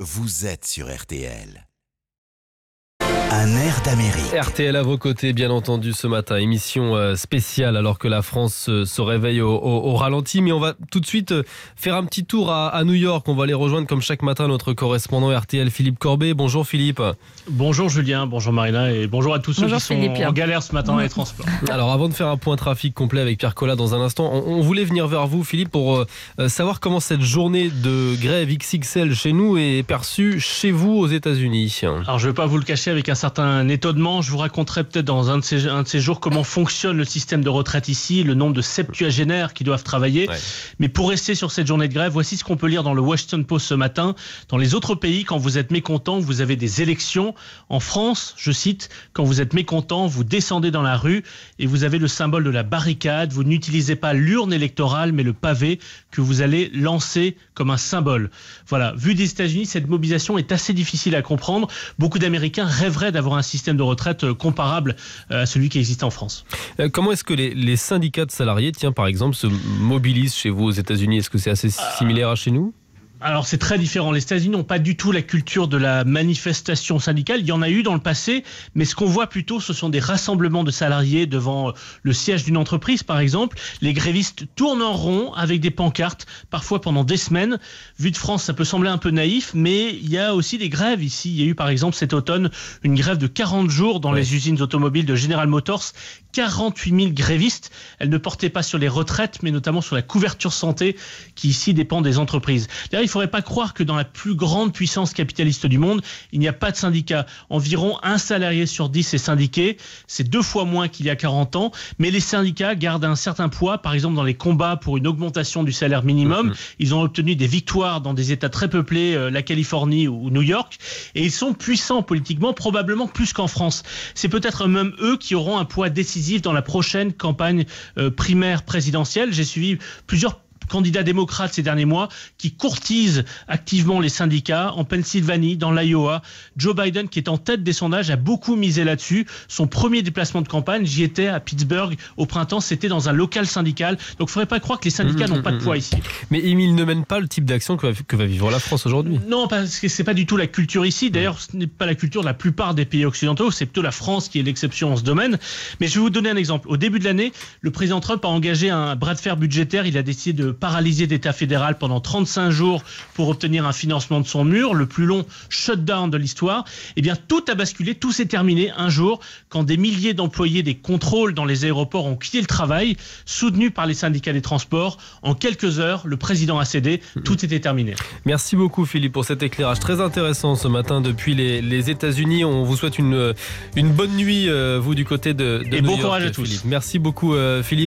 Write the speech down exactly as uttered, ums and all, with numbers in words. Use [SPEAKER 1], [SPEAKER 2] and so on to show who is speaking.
[SPEAKER 1] vous êtes sur R T L. Un air d'Amérique.
[SPEAKER 2] R T L à vos côtés, bien entendu, ce matin. Émission spéciale alors que la France se réveille au, au, au ralenti. Mais on va tout de suite faire un petit tour à, à New York. On va aller rejoindre comme chaque matin notre correspondant R T L, Philippe Corbet. Bonjour Philippe.
[SPEAKER 3] Bonjour Julien, bonjour Marina et bonjour à tous ceux
[SPEAKER 4] bonjour
[SPEAKER 3] qui sont
[SPEAKER 4] Philippe.
[SPEAKER 3] en galère ce matin dans les transports.
[SPEAKER 2] Alors avant de faire un point trafic complet avec Pierre Collat dans un instant, on, on voulait venir vers vous Philippe pour euh, savoir comment cette journée de grève X X L chez nous est perçue chez vous aux États-Unis.
[SPEAKER 3] Alors je ne vais pas vous le cacher avec un certain étonnement, je vous raconterai peut-être dans un de, ces, un de ces jours comment fonctionne le système de retraite ici, le nombre de septuagénaires qui doivent travailler. Ouais. Mais pour rester sur cette journée de grève, voici ce qu'on peut lire dans le Washington Post ce matin. Dans les autres pays, quand vous êtes mécontent, vous avez des élections. En France, je cite, quand vous êtes mécontent, vous descendez dans la rue et vous avez le symbole de la barricade. Vous n'utilisez pas l'urne électorale, mais le pavé que vous allez lancer comme un symbole. Voilà, vu des États-Unis, cette mobilisation est assez difficile à comprendre. Beaucoup d'Américains rêveraient d'avoir un système de retraite comparable à celui qui existe en France.
[SPEAKER 2] Euh, comment est-ce que les, les syndicats de salariés, tiens, par exemple, se mobilisent chez vous aux États-Unis? Est-ce que c'est assez similaire à chez nous?
[SPEAKER 3] Alors c'est très différent. Les États-Unis n'ont pas du tout la culture de la manifestation syndicale. Il y en a eu dans le passé, mais ce qu'on voit plutôt, ce sont des rassemblements de salariés devant le siège d'une entreprise, par exemple. Les grévistes tournent en rond avec des pancartes, parfois pendant des semaines. Vu de France, ça peut sembler un peu naïf, mais il y a aussi des grèves ici. Il y a eu par exemple cet automne une grève de quarante jours dans ouais. les usines automobiles de General Motors. quarante-huit mille grévistes. Elles ne portaient pas sur les retraites, mais notamment sur la couverture santé qui ici dépend des entreprises. D'ailleurs, il ne faudrait pas croire que dans la plus grande puissance capitaliste du monde, il n'y a pas de syndicats. Environ un salarié sur dix est syndiqué. C'est deux fois moins qu'il y a quarante ans. Mais les syndicats gardent un certain poids, par exemple dans les combats pour une augmentation du salaire minimum. Mmh. Ils ont obtenu des victoires dans des États très peuplés, euh, la Californie ou New York. Et ils sont puissants politiquement, probablement plus qu'en France. C'est peut-être même eux qui auront un poids décisif dans la prochaine campagne euh, primaire présidentielle. J'ai suivi plusieurs candidats démocrates ces derniers mois qui courtisent activement les syndicats en Pennsylvanie, dans l'Iowa. Joe Biden, qui est en tête des sondages, a beaucoup misé là-dessus. Son premier déplacement de campagne, j'y étais à Pittsburgh au printemps, c'était dans un local syndical. Donc il ne faudrait pas croire que les syndicats mmh, n'ont mmh, pas de poids ici.
[SPEAKER 2] Mais il ne mène pas le type d'action que va, que va vivre la France aujourd'hui.
[SPEAKER 3] Non, parce que ce n'est pas du tout la culture ici. D'ailleurs, ce n'est pas la culture de la plupart des pays occidentaux. C'est plutôt la France qui est l'exception en ce domaine. Mais je vais vous donner un exemple. Au début de l'année, le président Trump a engagé un bras de fer budgétaire. Il a décidé de paralyser l'État fédéral pendant trente-cinq jours pour obtenir un financement de son mur, le plus long shutdown de l'histoire. Eh bien, tout a basculé, tout s'est terminé un jour quand des milliers d'employés des contrôles dans les aéroports ont quitté le travail, soutenus par les syndicats des transports. En quelques heures, le président a cédé, tout était terminé.
[SPEAKER 2] Merci beaucoup Philippe pour cet éclairage très intéressant ce matin depuis les, les États-Unis. On vous souhaite une, une bonne nuit, vous du côté de, de
[SPEAKER 3] Et
[SPEAKER 2] New
[SPEAKER 3] bon
[SPEAKER 2] York,
[SPEAKER 3] courage à tous.
[SPEAKER 2] Philippe. Merci beaucoup euh, Philippe.